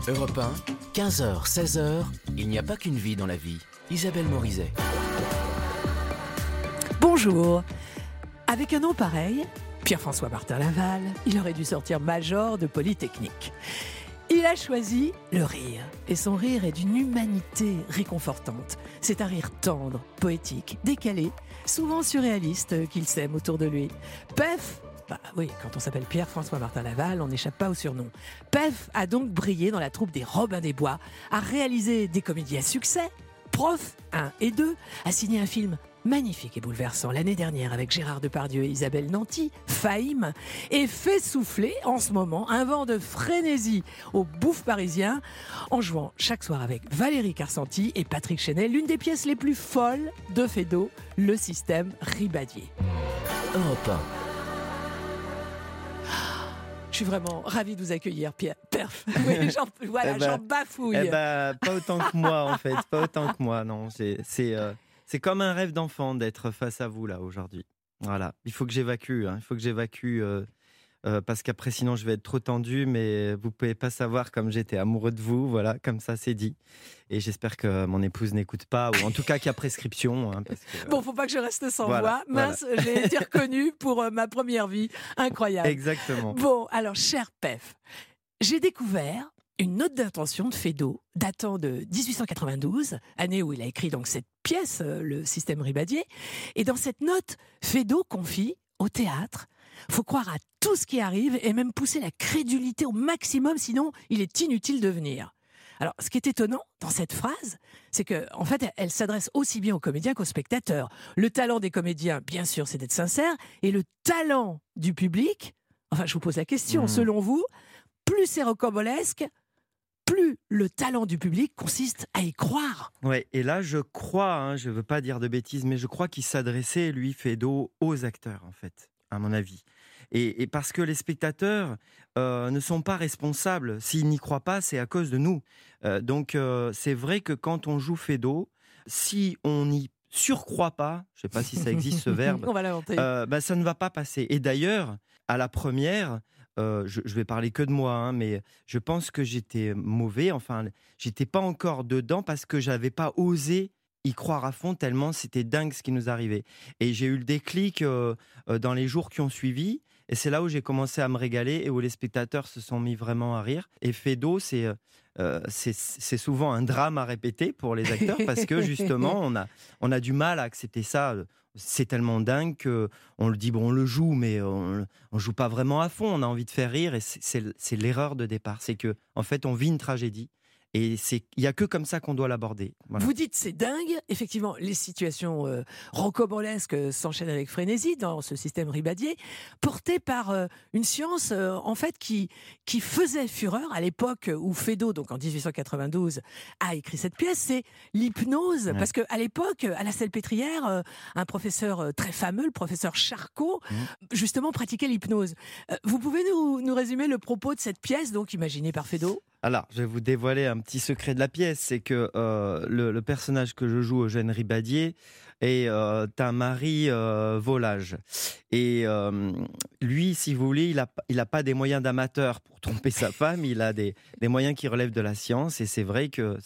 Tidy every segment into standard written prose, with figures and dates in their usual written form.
Europe 1, 15h, 16h, il n'y a pas qu'une vie dans la vie. Isabelle Morizet. Bonjour. Avec un nom pareil, Pierre-François Martin Laval, il aurait dû sortir major de Polytechnique. Il a choisi le rire. Et son rire est d'une humanité réconfortante. C'est un rire tendre, poétique, décalé, souvent surréaliste qu'il sème autour de lui. Pef, oui, quand on s'appelle Pierre-François Martin Laval, on n'échappe pas au surnom. Pef a donc brillé dans la troupe des Robins des Bois, a réalisé des comédies à succès. Prof 1 et 2 a signé un film magnifique et bouleversant l'année dernière avec Gérard Depardieu et Isabelle Nanty, Fahim, et fait souffler en ce moment un vent de frénésie au Bouffe parisien en jouant chaque soir avec Valérie Carcenti et Patrick Chenet l'une des pièces les plus folles de Feydeau, le système Ribadier. Europe 1. Je suis vraiment ravie de vous accueillir, Pierre. Perf. Oui, j'en bafouille. Pas autant que moi, en fait. Pas autant que moi, non. C'est comme un rêve d'enfant d'être face à vous, là, aujourd'hui. Voilà. Il faut que j'évacue. Il faut que j'évacue parce qu'après, sinon, je vais être trop tendu. Mais vous pouvez pas savoir comme j'étais amoureux de vous. Voilà, comme ça, c'est dit. Et j'espère que mon épouse n'écoute pas, ou en tout cas qu'il y a prescription. Parce que, Bon, faut pas que je reste sans voilà, voix. Mince, j'ai été reconnue pour ma première vie. Incroyable. Exactement. Bon, alors, cher Pef, j'ai découvert une note d'intention de Feydeau datant de 1892, année où il a écrit donc cette pièce, le système Ribadier. Et dans cette note, Feydeau confie au théâtre: faut croire à tout ce qui arrive et même pousser la crédulité au maximum, sinon il est inutile de venir. Alors, ce qui est étonnant dans cette phrase, c'est qu'en fait, elle s'adresse aussi bien aux comédiens qu'aux spectateurs. Le talent des comédiens, bien sûr, c'est d'être sincère, et le talent du public, enfin, je vous pose la question, selon vous, plus c'est rocambolesque, plus le talent du public consiste à y croire. Ouais, et là, je crois, je ne veux pas dire de bêtises, mais je crois qu'il s'adressait, lui, Feydeau, aux acteurs, en fait, à mon avis. Et parce que les spectateurs ne sont pas responsables. S'ils n'y croient pas, c'est à cause de nous. Donc, c'est vrai que quand on joue Feydeau, si on n'y surcroît pas, je ne sais pas si ça existe ce verbe, on va l'inventer. Ça ne va pas passer. Et d'ailleurs, à la première, je vais parler que de moi, mais je pense que j'étais mauvais. Enfin, j'étais pas encore dedans parce que j'avais pas osé y croire à fond, tellement c'était dingue ce qui nous arrivait. Et j'ai eu le déclic dans les jours qui ont suivi. Et c'est là où j'ai commencé à me régaler et où les spectateurs se sont mis vraiment à rire. Et Feydeau, c'est souvent un drame à répéter pour les acteurs parce que justement, on a du mal à accepter ça. C'est tellement dingue qu'on le dit, bon, on le joue, mais on joue pas vraiment à fond. On a envie de faire rire et c'est l'erreur de départ. C'est que, en fait, on vit une tragédie. Et il n'y a que comme ça qu'on doit l'aborder. Voilà. Vous dites c'est dingue. Effectivement, les situations rocambolesques s'enchaînent avec frénésie dans ce système Ribadier, porté par une science en fait qui faisait fureur à l'époque où Feydeau, donc en 1892, a écrit cette pièce. C'est l'hypnose, parce qu'à l'époque, à la Salpêtrière, un professeur très fameux, le professeur Charcot, justement pratiquait l'hypnose. Vous pouvez nous résumer le propos de cette pièce, donc imaginée par Feydeau ? Alors, je vais vous dévoiler un petit secret de la pièce, c'est que le personnage que je joue, Eugène Ribadier, est un mari volage. Et lui, si vous voulez, il a pas des moyens d'amateur pour tromper sa femme, il a des moyens qui relèvent de la science, et c'est vrai que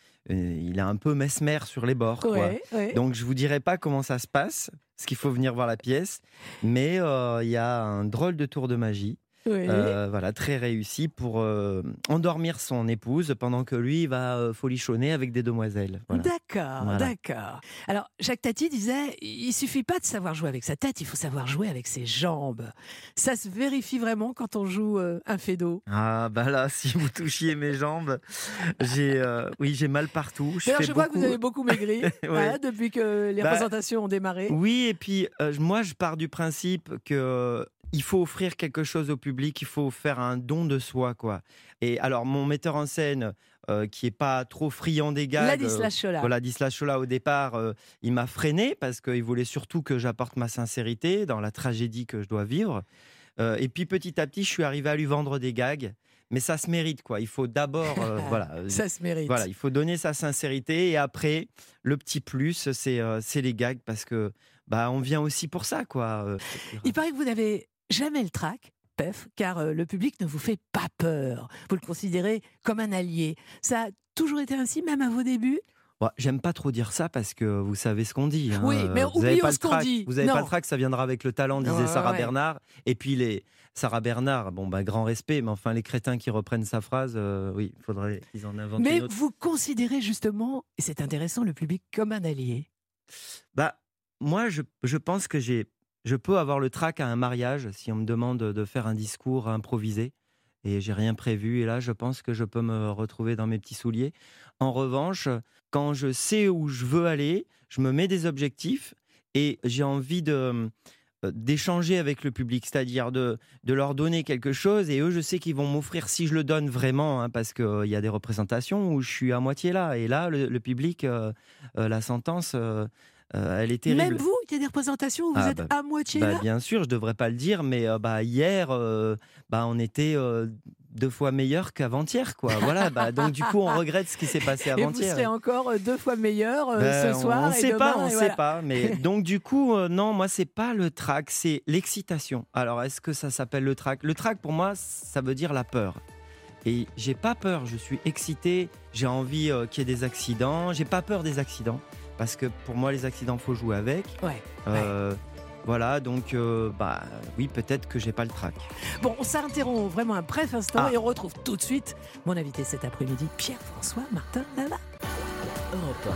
il est un peu mesmer sur les bords. Ouais. Donc, je vous dirai pas comment ça se passe, parce qu'il faut venir voir la pièce, mais il y a un drôle de tour de magie. Oui. Voilà, très réussi pour endormir son épouse pendant que lui va folichonner avec des demoiselles. Voilà. D'accord. Alors, Jacques Tati disait, il suffit pas de savoir jouer avec sa tête, il faut savoir jouer avec ses jambes. Ça se vérifie vraiment quand on joue un Feydeau. Ah, là, si vous touchiez mes jambes, j'ai mal partout. Je vois que vous avez beaucoup maigri Ouais. depuis que les représentations ont démarré. Oui, et puis moi, je pars du principe que il faut offrir quelque chose au public, il faut faire un don de soi, quoi. Et alors, mon metteur en scène, qui est pas trop friand des gags, Ladislas Chola. Ladislas Chola, au départ, il m'a freiné parce qu'il voulait surtout que j'apporte ma sincérité dans la tragédie que je dois vivre. Et puis, petit à petit, je suis arrivé à lui vendre des gags. Mais ça se mérite, quoi. Il faut d'abord, Ça se mérite. Voilà, il faut donner sa sincérité. Et après, le petit plus, c'est les gags parce que, on vient aussi pour ça, quoi. Il paraît que vous n'avez jamais le trac, Pef, car le public ne vous fait pas peur. Vous le considérez comme un allié. Ça a toujours été ainsi, même à vos débuts ? Bon, j'aime pas trop dire ça parce que vous savez ce qu'on dit. Oui, mais vous avez oublions pas ce le qu'on trac. dit. Vous n'avez Non. pas le trac, ça viendra avec le talent, disait Ouais, Sarah ouais. Bernard. Et puis Sarah Bernard, grand respect, mais enfin les crétins qui reprennent sa phrase, oui, il faudrait qu'ils en inventent Mais une autre. vous considérez justement, et c'est intéressant, le public comme un allié. Moi, je pense que je peux avoir le trac à un mariage si on me demande de faire un discours improvisé. Et j'ai rien prévu. Et là, je pense que je peux me retrouver dans mes petits souliers. En revanche, quand je sais où je veux aller, je me mets des objectifs et j'ai envie d'échanger avec le public, c'est-à-dire de leur donner quelque chose. Et eux, je sais qu'ils vont m'offrir, si je le donne vraiment, hein, parce qu'il y a des représentations où je suis à moitié là. Et là, le public, la sentence, elle est terrible. Même vous, il y a des représentations où vous êtes à moitié là. Bien sûr, je devrais pas le dire, mais hier, on était 2 fois meilleur qu'avant-hier, quoi. Voilà, donc du coup, on regrette ce qui s'est passé Et vous avant-hier. serez encore 2 fois meilleur ce soir. On et sait demain, pas, on et sait voilà. pas. Mais donc du coup, non, moi c'est pas le trac, c'est l'excitation. Alors, est-ce que ça s'appelle le trac ? Le trac, pour moi, ça veut dire la peur. Et j'ai pas peur, je suis excité, j'ai envie qu'il y ait des accidents, j'ai pas peur des accidents. Parce que pour moi, les accidents, faut jouer avec. Ouais. Voilà, donc oui, peut-être que j'ai pas le trac. Bon, on s'interrompt vraiment un bref instant Ah. et on retrouve tout de suite mon invité cet après-midi, Pierre-François Martin Laval. Europe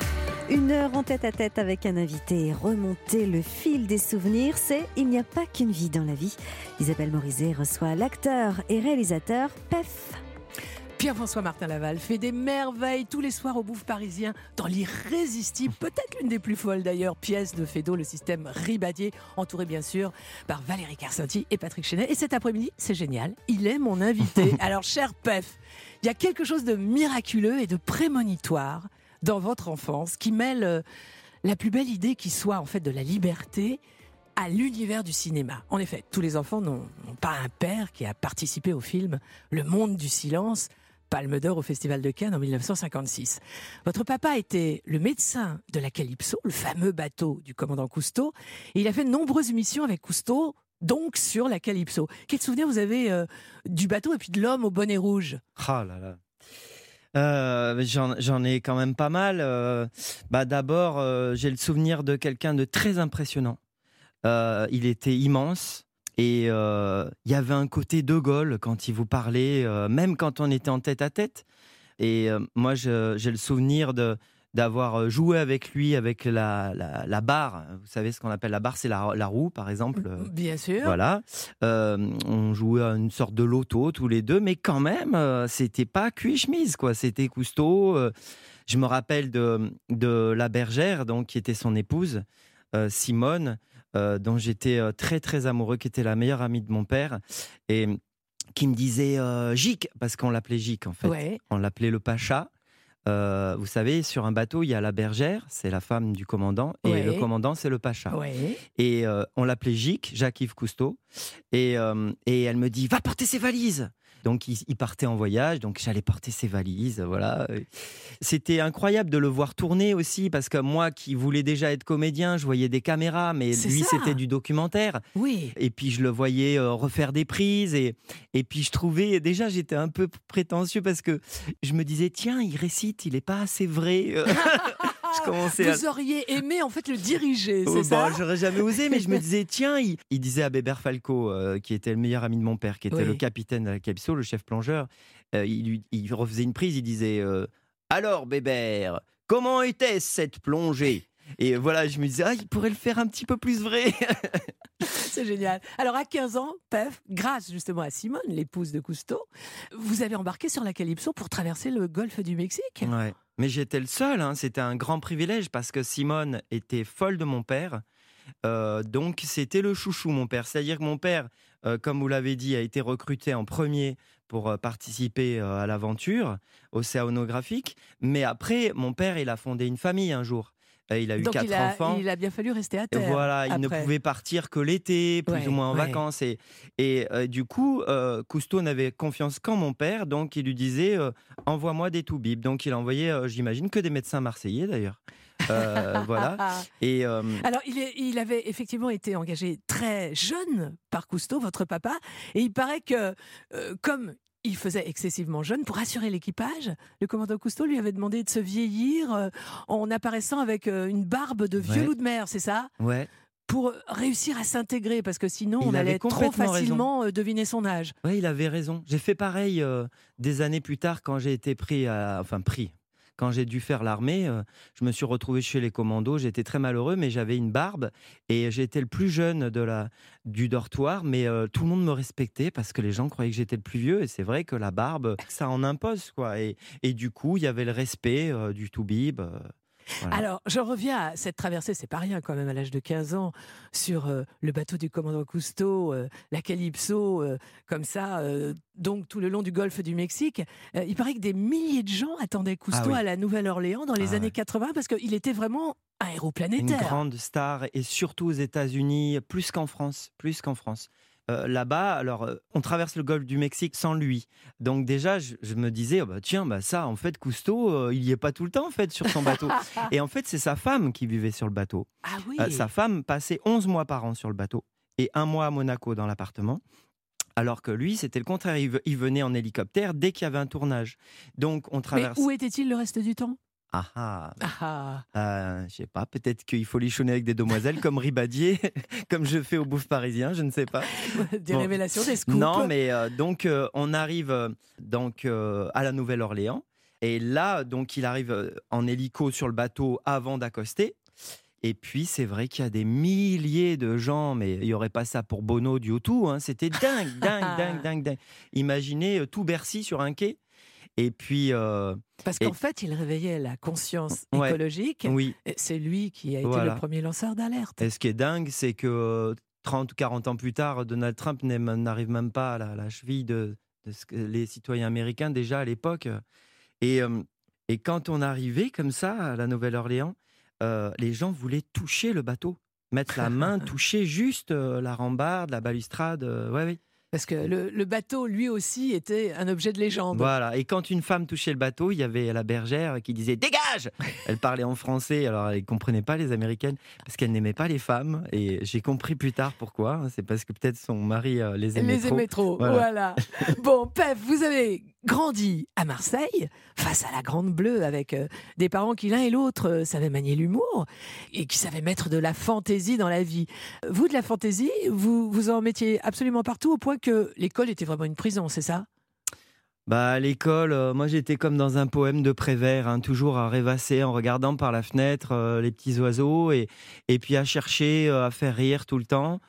1 heure en tête-à-tête avec un invité. Remonter le fil des souvenirs, c'est Il n'y a pas qu'une vie dans la vie. Isabelle Morizet reçoit l'acteur et réalisateur Pef. Pierre-François Martin Laval fait des merveilles tous les soirs au Bouffe parisien dans l'irrésistible, peut-être l'une des plus folles d'ailleurs, pièce de Feydeau, le système Ribadier, entouré bien sûr par Valérie Carcenti et Patrick Chenet. Et cet après-midi, c'est génial, il est mon invité. Alors, cher Pef, il y a quelque chose de miraculeux et de prémonitoire dans votre enfance qui mêle la plus belle idée qui soit en fait de la liberté à l'univers du cinéma. En effet, tous les enfants n'ont pas un père qui a participé au film Le Monde du Silence, Palme d'Or au Festival de Cannes en 1956. Votre papa était le médecin de la Calypso, le fameux bateau du commandant Cousteau, et il a fait de nombreuses missions avec Cousteau, donc sur la Calypso. Quel souvenir vous avez du bateau et puis de l'homme au bonnet rouge ? Ah là là. J'en ai quand même pas mal. D'abord, j'ai le souvenir de quelqu'un de très impressionnant. Il était immense et il y avait un côté De Gaulle quand il vous parlait, même quand on était en tête-à-tête. Et moi, j'ai le souvenir d'avoir joué avec lui avec la barre. Vous savez ce qu'on appelle la barre, c'est la roue, par exemple. Bien sûr. Voilà. On jouait à une sorte de loto tous les deux, mais quand même, c'était pas cuit-chemise, quoi. C'était Cousteau. Je me rappelle de la bergère, donc, qui était son épouse, Simone, dont j'étais très très amoureux, qui était la meilleure amie de mon père, et qui me disait Gic, parce qu'on l'appelait Gic en fait. Ouais. On l'appelait le Pacha. Vous savez, sur un bateau, il y a la bergère, c'est la femme du commandant, et Ouais. le commandant, c'est le Pacha. Ouais. Et on l'appelait Gic, Jacques-Yves Cousteau. Et elle me dit, va porter ses valises. Donc il partait en voyage, donc j'allais porter ses valises, voilà. C'était incroyable de le voir tourner aussi, parce que moi qui voulais déjà être comédien, je voyais des caméras, mais C'est lui ça. c'était du documentaire. Oui. Et puis je le voyais refaire des prises, et puis je trouvais, déjà j'étais un peu prétentieux parce que je me disais, tiens, il récite, il n'est pas assez vrai. Je commençais Vous auriez aimé en fait le diriger, c'est Oh, ça ? j'aurais jamais osé, mais je me disais, tiens, il disait à Bébert Falco, qui était le meilleur ami de mon père, qui était Oui. le capitaine de la Calypso, le chef plongeur, il refaisait une prise, il disait, alors Bébert, comment était cette plongée ? Et voilà, je me disais, il pourrait le faire un petit peu plus vrai. C'est génial. Alors à 15 ans, Pef, grâce justement à Simone, l'épouse de Cousteau, vous avez embarqué sur la Calypso pour traverser le golfe du Mexique. Ouais. Mais j'étais le seul, hein. C'était un grand privilège parce que Simone était folle de mon père. Donc c'était le chouchou, mon père. C'est-à-dire que mon père, comme vous l'avez dit, a été recruté en premier pour participer à l'aventure océanographique. Mais après, mon père, il a fondé une famille un jour. Il a eu Donc 4 enfants. il a bien fallu rester à terre. Voilà, il ne après. pouvait partir que l'été, plus Ouais, ou moins en ouais. vacances. Et du coup, Cousteau n'avait confiance qu'en mon père, donc il lui disait envoie-moi des toubibs. Donc il a envoyé, j'imagine, que des médecins marseillais d'ailleurs. Voilà. Et Alors, il avait effectivement été engagé très jeune par Cousteau, votre papa, et il paraît que, comme il faisait excessivement jeune, pour assurer l'équipage, le commandant Cousteau lui avait demandé de se vieillir en apparaissant avec une barbe de vieux loup de mer, c'est ça ? ouais. Pour réussir à s'intégrer, parce que sinon on Il avait allait trop complètement facilement deviner son âge. Oui, il avait raison. J'ai fait pareil des années plus tard quand j'ai été pris. Quand j'ai dû faire l'armée, je me suis retrouvé chez les commandos. J'étais très malheureux, mais j'avais une barbe et j'étais le plus jeune du dortoir. Mais tout le monde me respectait parce que les gens croyaient que j'étais le plus vieux. Et c'est vrai que la barbe, ça en impose, quoi. Et du coup, il y avait le respect du toubib. Voilà. Alors, je reviens à cette traversée, c'est pas rien quand même à l'âge de 15 ans, sur le bateau du commandant Cousteau, la Calypso, comme ça, donc tout le long du golfe du Mexique. Il paraît que des milliers de gens attendaient Cousteau à la Nouvelle-Orléans dans les années 80 parce qu'il était vraiment un héros planétaire. Une grande star et surtout aux États-Unis, plus qu'en France. Là-bas, alors, on traverse le golfe du Mexique sans lui. Donc déjà, je me disais, ça, en fait, Cousteau, il y est pas tout le temps, en fait, sur son bateau. Et en fait, c'est sa femme qui vivait sur le bateau. Ah oui. Sa femme passait 11 mois par an sur le bateau et 1 mois à Monaco dans l'appartement. Alors que lui, c'était le contraire. Il venait en hélicoptère dès qu'il y avait un tournage. Donc, on traverse... Mais où était-il le reste du temps ? Je sais pas, peut-être qu'il faut lichonner avec des demoiselles comme Ribadier, comme je fais au Bouffe Parisien, je ne sais pas. Des révélations, des scoops. Non, mais on arrive à la Nouvelle-Orléans et là, donc il arrive en hélico sur le bateau avant d'accoster. Et puis c'est vrai qu'il y a des milliers de gens, mais il n'y aurait pas ça pour Bono du O2, hein. C'était dingue. Imaginez tout Bercy sur un quai. Et puis, parce qu'en fait, il réveillait la conscience écologique. Oui. C'est lui qui a été le premier lanceur d'alerte. Et ce qui est dingue, c'est que 30 ou 40 ans plus tard, Donald Trump n'arrive même pas à la cheville de ce que les citoyens américains déjà à l'époque. Et quand on arrivait comme ça à la Nouvelle-Orléans, les gens voulaient toucher le bateau, mettre la main, toucher juste la rambarde, la balustrade. Oui. Parce que le bateau, lui aussi, était un objet de légende. Voilà, et quand une femme touchait le bateau, il y avait la bergère qui disait « Dégage !» Elle parlait en français, alors elle ne comprenait pas les Américaines, parce qu'elle n'aimait pas les femmes, et j'ai compris plus tard pourquoi. C'est parce que peut-être son mari les aimait trop. Voilà. Bon, Pef, vous avez grandi à Marseille, face à la Grande Bleue, avec des parents qui, l'un et l'autre, savaient manier l'humour, et qui savaient mettre de la fantaisie dans la vie. Vous, de la fantaisie, vous en mettiez absolument partout, au point que l'école était vraiment une prison, c'est ça ? À l'école, moi j'étais comme dans un poème de Prévert, hein, toujours à rêvasser en regardant par la fenêtre les petits oiseaux et puis à chercher à faire rire tout le temps.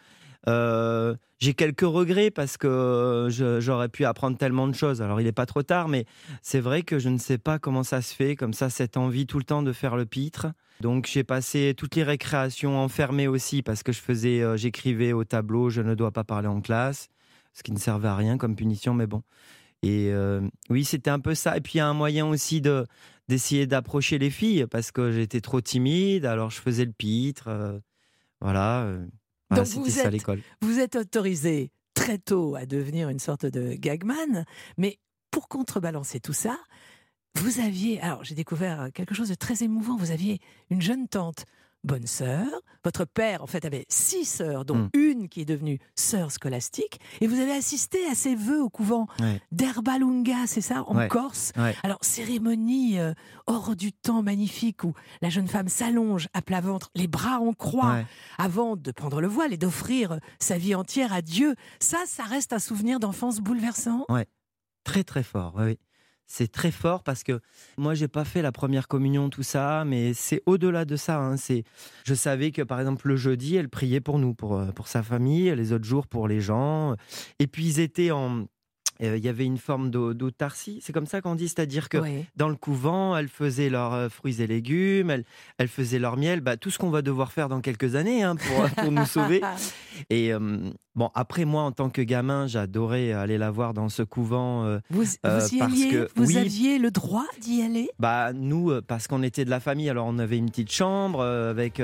J'ai quelques regrets parce que j'aurais pu apprendre tellement de choses. Alors il n'est pas trop tard, mais c'est vrai que je ne sais pas comment ça se fait, comme ça, cette envie tout le temps de faire le pitre. Donc j'ai passé toutes les récréations enfermées aussi parce que j'écrivais au tableau « Je ne dois pas parler en classe », ce qui ne servait à rien comme punition, mais bon. Et oui, c'était un peu ça. Et puis il y a un moyen aussi d'essayer d'approcher les filles parce que j'étais trop timide, alors je faisais le pitre. Voilà, c'était ça l'école. Vous êtes autorisé très tôt à devenir une sorte de gagman, mais pour contrebalancer tout ça, vous aviez, alors j'ai découvert quelque chose de très émouvant, vous aviez une jeune tante, bonne sœur, votre père en fait avait 6 sœurs, dont une qui est devenue sœur scolastique, et vous avez assisté à ses vœux au couvent d'Herbalunga, c'est ça, en Corse. Alors cérémonie hors du temps magnifique où la jeune femme s'allonge à plat ventre, les bras en croix, avant de prendre le voile et d'offrir sa vie entière à Dieu. Ça reste un souvenir d'enfance bouleversant. Ouais, très très fort, oui. C'est très fort parce que moi, j'ai pas fait la première communion, tout ça, mais c'est au-delà de ça. Hein. Je savais que, par exemple, le jeudi, elle priait pour nous, pour sa famille, les autres jours pour les gens. Et puis, ils étaient il y avait une forme d'autarcie, c'est comme ça qu'on dit, c'est-à-dire que dans le couvent, elles faisaient leurs fruits et légumes, elles faisaient leur miel, tout ce qu'on va devoir faire dans quelques années pour nous sauver. Et après moi, en tant que gamin, j'adorais aller la voir dans ce couvent. Vous y alliez ? Vous aviez le droit d'y aller ? Nous, parce qu'on était de la famille, alors on avait une petite chambre avec...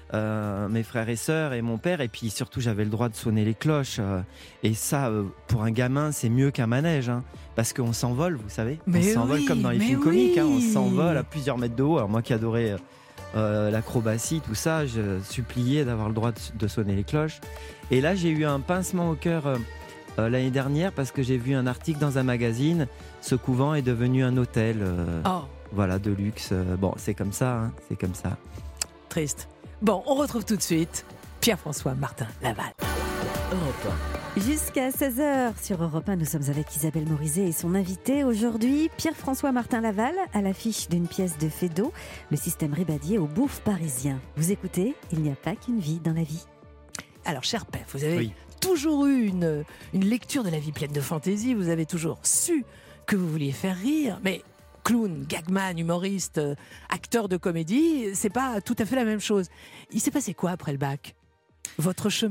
mes frères et sœurs et mon père, et puis surtout j'avais le droit de sonner les cloches et ça pour un gamin c'est mieux qu'un manège parce qu'on s'envole, vous savez, on s'envole comme dans les films comiques, on s'envole à plusieurs mètres de haut. Alors moi qui adorais l'acrobatie, tout ça, je suppliais d'avoir le droit de sonner les cloches. Et là, j'ai eu un pincement au cœur l'année dernière parce que j'ai vu un article dans un magazine. Ce couvent est devenu un hôtel, voilà, de luxe. Bon, c'est comme ça, hein, c'est comme ça. Triste. Bon, on retrouve tout de suite Pierre-François Martin Laval. Europe Jusqu'à 16h sur Europe 1, nous sommes avec Isabelle Morizet et son invité aujourd'hui, Pierre-François Martin Laval, à l'affiche d'une pièce de Feydeau, le système Ribadier au Bouffe parisien. Vous écoutez, il n'y a pas qu'une vie dans la vie. Alors, cher Pef, vous avez toujours eu une lecture de la vie pleine de fantaisie, vous avez toujours su que vous vouliez faire rire, mais clown, gagman, humoriste, acteur de comédie, c'est pas tout à fait la même chose. Il s'est passé quoi après le bac ? Votre chemin ?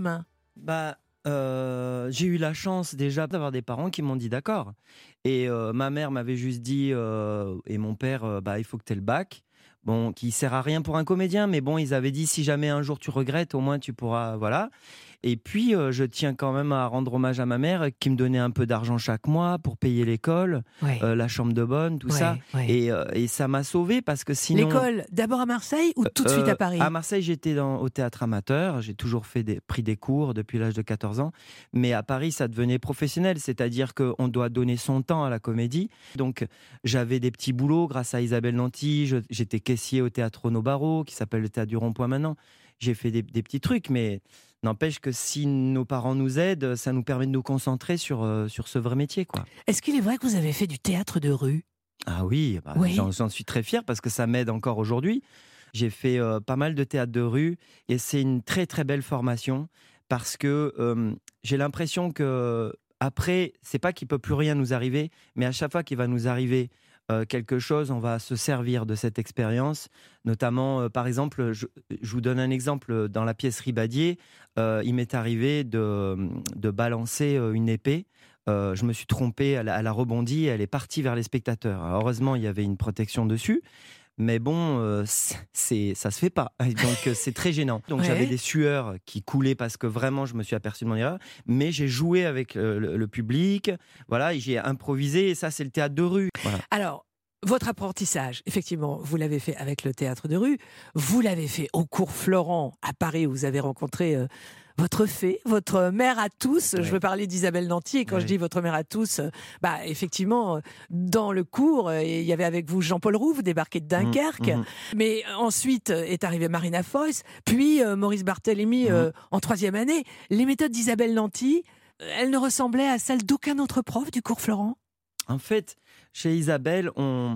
J'ai eu la chance déjà d'avoir des parents qui m'ont dit d'accord. Et ma mère m'avait juste dit, et mon père, il faut que tu aies le bac. Bon, qui sert à rien pour un comédien, mais bon, ils avaient dit si jamais un jour tu regrettes, au moins tu pourras, voilà. Et puis, je tiens quand même à rendre hommage à ma mère qui me donnait un peu d'argent chaque mois pour payer l'école, la chambre de bonne, tout ça. Et ça m'a sauvé parce que sinon... L'école, d'abord à Marseille ou tout de suite à Paris ? À Marseille, j'étais au théâtre amateur. J'ai toujours pris des cours depuis l'âge de 14 ans. Mais à Paris, ça devenait professionnel. C'est-à-dire qu'on doit donner son temps à la comédie. Donc, j'avais des petits boulots grâce à Isabelle Nanty. J'étais caissier au théâtre Renaud Barrault, qui s'appelle le théâtre du Rond-Point maintenant. J'ai fait des petits trucs, mais... N'empêche que si nos parents nous aident, ça nous permet de nous concentrer sur ce vrai métier, quoi. Est-ce qu'il est vrai que vous avez fait du théâtre de rue ? Ah oui, j'en suis très fier parce que ça m'aide encore aujourd'hui. J'ai fait pas mal de théâtre de rue et c'est une très très belle formation parce que j'ai l'impression que après, c'est pas qu'il peut plus rien nous arriver, mais à chaque fois qu'il va nous arriver quelque chose, on va se servir de cette expérience. Notamment, par exemple, je vous donne un exemple. Dans la pièce Ribadier, il m'est arrivé de balancer une épée. Je me suis trompé, elle a rebondi, elle est partie vers les spectateurs. Alors, heureusement, il y avait une protection dessus. Mais bon, ça se fait pas. Donc, c'est très gênant. Donc, j'avais des sueurs qui coulaient parce que vraiment, je me suis aperçu de mon erreur. Mais j'ai joué avec le public. Voilà, et j'ai improvisé. Et ça, c'est le théâtre de rue. Voilà. Alors, votre apprentissage, effectivement, vous l'avez fait avec le théâtre de rue. Vous l'avez fait au cours Florent, à Paris, où vous avez rencontré... votre fée, votre mère à tous, je veux parler d'Isabelle Nanty, et quand je dis votre mère à tous, effectivement, dans le cours, il y avait avec vous Jean-Paul Rouve, débarqué de Dunkerque, mais ensuite est arrivée Marina Foïs, puis Maurice Barthélémy en 3e année. Les méthodes d'Isabelle Nanty, elles ne ressemblaient à celles d'aucun autre prof du cours Florent ? En fait, chez Isabelle,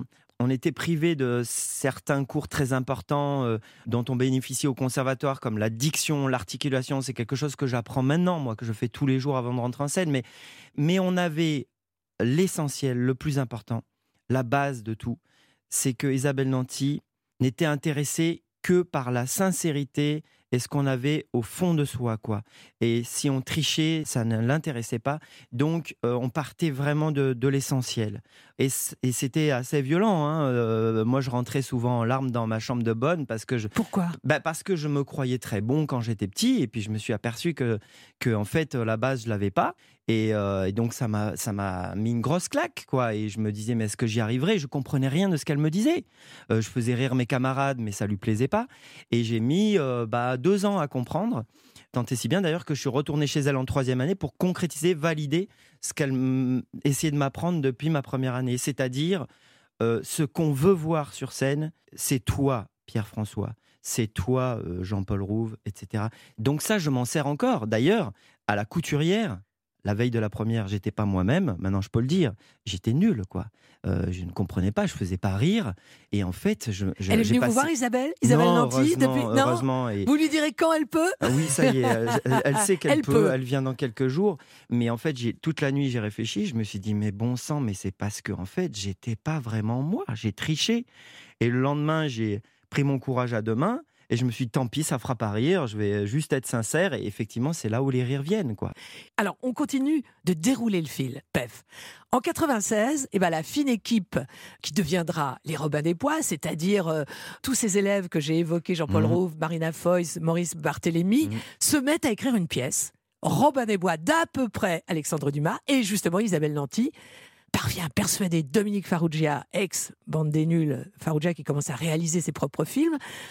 on était privé de certains cours très importants dont on bénéficie au conservatoire, comme la diction, l'articulation. C'est quelque chose que j'apprends maintenant, moi, que je fais tous les jours avant de rentrer en scène. Mais on avait l'essentiel, le plus important, la base de tout. C'est que Isabelle Nanty n'était intéressée que par la sincérité et ce qu'on avait au fond de soi, quoi. Et si on trichait, ça ne l'intéressait pas. Donc, on partait vraiment de l'essentiel. Et c'était assez violent, hein. Moi, je rentrais souvent en larmes dans ma chambre de bonne parce que Pourquoi ? Parce que je me croyais très bon quand j'étais petit. Et puis, je me suis aperçu que en fait, la base, je l'avais pas. Et donc, ça m'a mis une grosse claque, quoi. Et je me disais, mais est-ce que j'y arriverais ? Je comprenais rien de ce qu'elle me disait. Je faisais rire mes camarades, mais ça lui plaisait pas. Et j'ai mis 2 ans à comprendre. Tant et si bien d'ailleurs que je suis retourné chez elle en 3e année pour concrétiser, valider ce qu'elle essayait de m'apprendre depuis ma première année. C'est-à-dire, ce qu'on veut voir sur scène, c'est toi, Pierre-François. C'est toi, Jean-Paul Rouve, etc. Donc ça, je m'en sers encore. D'ailleurs, à la couturière, la veille de la première, j'étais pas moi-même. Maintenant, je peux le dire. J'étais nul, quoi. Je ne comprenais pas, je faisais pas rire. Et en fait, elle est venue vous voir, Isabelle Nanty depuis... heureusement. Vous lui direz quand elle peut ? Oui, ça y est, elle sait qu'elle peut. Elle vient dans quelques jours. Mais en fait, toute la nuit, j'ai réfléchi. Je me suis dit, mais bon sang, mais c'est parce que en fait, j'étais pas vraiment moi. J'ai triché. Et le lendemain, j'ai pris mon courage à 2 mains. Et je me suis dit, tant pis, ça fera pas rire, je vais juste être sincère. Et effectivement, c'est là où les rires viennent, quoi. Alors, on continue de dérouler le fil, Pef. En 96, la fine équipe qui deviendra les Robins des Bois, c'est-à-dire tous ces élèves que j'ai évoqués, Jean-Paul Rouve, Marina Foïs, Maurice Barthélémy, se mettent à écrire une pièce, Robins des Bois d'à peu près Alexandre Dumas, et justement Isabelle Nanty parvient à persuader Dominique Farrugia, ex-bande des nuls, Farrugia qui commence à réaliser ses propres films,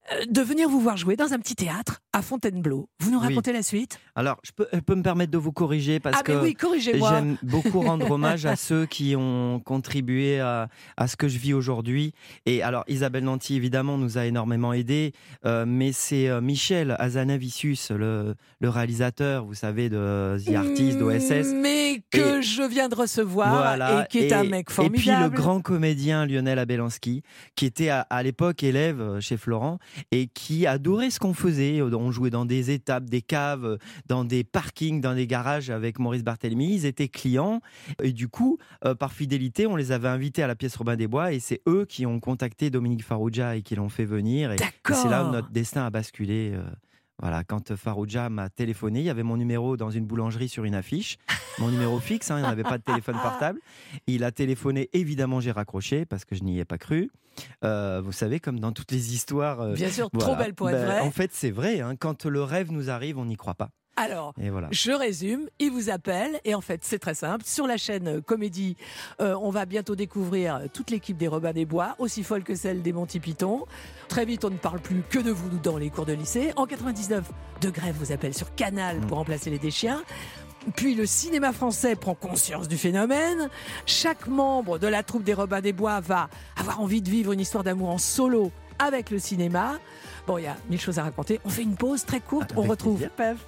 de venir vous voir jouer dans un petit théâtre à Fontainebleau. Vous nous racontez la suite ? Alors, je peux me permettre de vous corriger parce que oui, corrigez-moi. j'aime beaucoup rendre hommage à ceux qui ont contribué à ce que je vis aujourd'hui. Et alors, Isabelle Nanty, évidemment, nous a énormément aidés, mais c'est Michel Hazanavicius, le réalisateur, vous savez, de The Artist, d'OSS. Mais que je viens de recevoir et qui est un mec formidable. Et puis le grand comédien Lionel Abelansky, qui était à l'époque élève chez Florent et qui adorait ce qu'on faisait. On jouait dans des étapes, des caves, dans des parkings, dans des garages avec Maurice Barthélemy. Ils étaient clients et du coup, par fidélité, on les avait invités à la pièce Robin des Bois et c'est eux qui ont contacté Dominique Farrugia et qui l'ont fait venir. Et c'est là où notre destin a basculé. Voilà, quand Farrugia m'a téléphoné, il y avait mon numéro dans une boulangerie sur une affiche, mon numéro fixe, il n'y avait pas de téléphone portable. Il a téléphoné, évidemment j'ai raccroché parce que je n'y ai pas cru. Vous savez, comme dans toutes les histoires. Bien sûr, trop belle pour être vraie. En fait, c'est vrai, quand le rêve nous arrive, on n'y croit pas. Alors, voilà. Je résume, il vous appelle et en fait c'est très simple. Sur la chaîne Comédie, on va bientôt découvrir toute l'équipe des Robins des Bois, aussi folle que celle des Monty Python. Très vite, on ne parle plus que de vous dans les cours de lycée. En 99, De Grève vous appelle sur Canal pour remplacer les Deschiens. Puis le cinéma français prend conscience du phénomène. Chaque membre de la troupe des Robins des Bois va avoir envie de vivre une histoire d'amour en solo avec le cinéma. Bon, il y a 1000 choses à raconter. On fait une pause très courte. On retrouve Pef.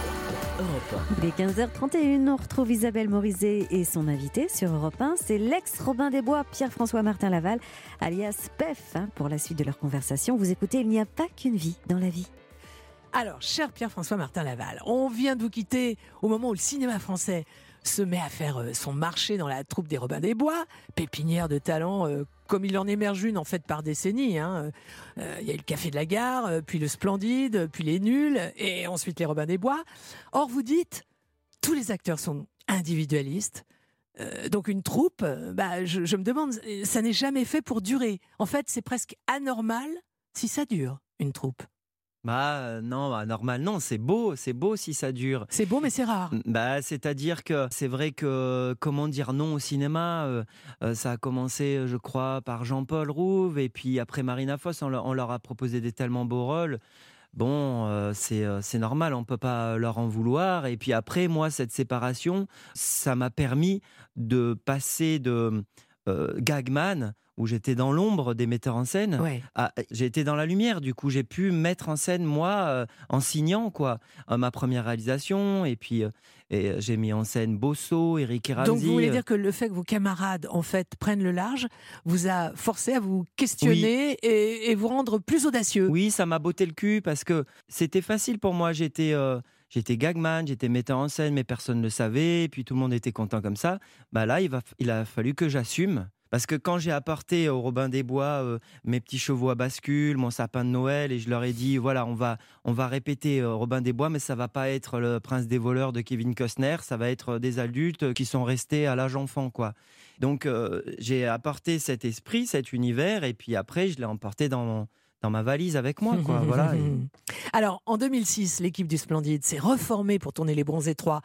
Il est 15h31, on retrouve Isabelle Morizet et son invité sur Europe 1. C'est l'ex-Robin des Bois, Pierre-François Martin Laval, alias Pef. Pour la suite de leur conversation, vous écoutez Il n'y a pas qu'une vie dans la vie. Alors, cher Pierre-François Martin Laval, on vient de vous quitter au moment où le cinéma français se met à faire son marché dans la troupe des Robins des Bois, pépinière de talents comme il en émerge une en fait par décennie. Il y a eu le Café de la Gare, puis le Splendide, puis les Nuls, et ensuite les Robins des Bois. Or, vous dites, tous les acteurs sont individualistes. Donc une troupe, je me demande, ça n'est jamais fait pour durer. En fait, c'est presque anormal si ça dure, une troupe. Non, normal, non, c'est beau si ça dure. C'est beau, mais c'est rare. C'est-à-dire que c'est vrai que comment dire non au cinéma, ça a commencé, je crois, par Jean-Paul Rouve, et puis après Marina Foïs, on leur a proposé des tellement beaux rôles. Bon, c'est normal, on ne peut pas leur en vouloir. Et puis après, moi, cette séparation, ça m'a permis de passer de gagman, où j'étais dans l'ombre des metteurs en scène, j'ai été dans la lumière. Du coup, j'ai pu mettre en scène, moi, en signant ma première réalisation. Et puis, j'ai mis en scène Bosso, Eric et Ramsey. Donc, vous voulez dire que le fait que vos camarades, en fait, prennent le large, vous a forcé à vous questionner et vous rendre plus audacieux. Oui, ça m'a botté le cul parce que c'était facile pour moi. J'étais gagman, j'étais metteur en scène, mais personne ne le savait. Et puis, tout le monde était content comme ça. Là, il a fallu que j'assume. Parce que quand j'ai apporté aux Robins des Bois mes petits chevaux à bascule, mon sapin de Noël, et je leur ai dit, voilà, on va répéter Robin des Bois, mais ça va pas être le Prince des voleurs de Kevin Costner, ça va être des adultes qui sont restés à l'âge enfant, quoi. Donc j'ai apporté cet esprit, cet univers, et puis après je l'ai emporté dans ma valise avec moi, quoi. Voilà. Alors, en 2006, l'équipe du Splendide s'est reformée pour tourner Les Bronzés 3,